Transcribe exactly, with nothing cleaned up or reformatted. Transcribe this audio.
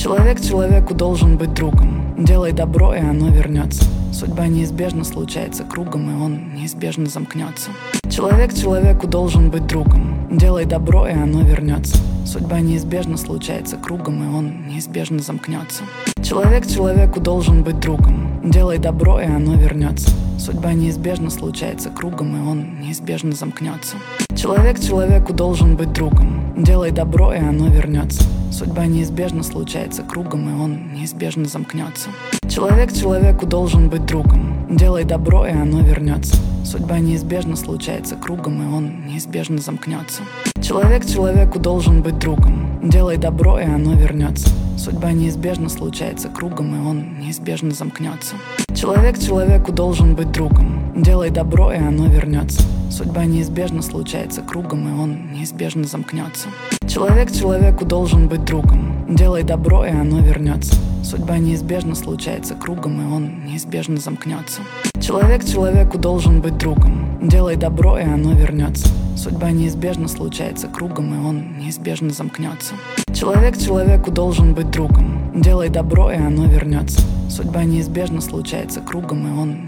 Человек человеку должен быть другом. Делай добро, и оно вернется. Судьба неизбежно случается кругом, и он неизбежно замкнется. Человек человеку должен быть другом. Делай добро, и оно вернется. Судьба неизбежно случается кругом, и он неизбежно замкнется. Человек человеку должен быть другом. Делай добро, и оно вернется. Судьба неизбежно случается кругом, и он неизбежно замкнется. Человек человеку должен быть другом. Делай добро, и оно вернется. Судьба неизбежно случается кругом, и он неизбежно замкнется. Человек человеку должен быть другом. Делай добро, и оно вернется. Судьба неизбежно случается кругом, и он неизбежно замкнется. Человек человеку должен быть другом. Делай добро, и оно вернется. Судьба неизбежно случается кругом, и он неизбежно замкнется. Человек человеку должен быть другом. Делай добро, и оно вернется. Судьба неизбежно случается кругом, и он неизбежно замкнется. Человек человеку должен быть другом. Делай добро, и оно вернется. Судьба неизбежно случается кругом, и он неизбежно замкнется. Человек человеку должен быть другом. Делай добро, и оно вернется. Судьба неизбежно случается кругом, и он неизбежно замкнется. Человек человеку должен быть другом. Делай добро, и оно вернется. Судьба неизбежно случается кругом, и он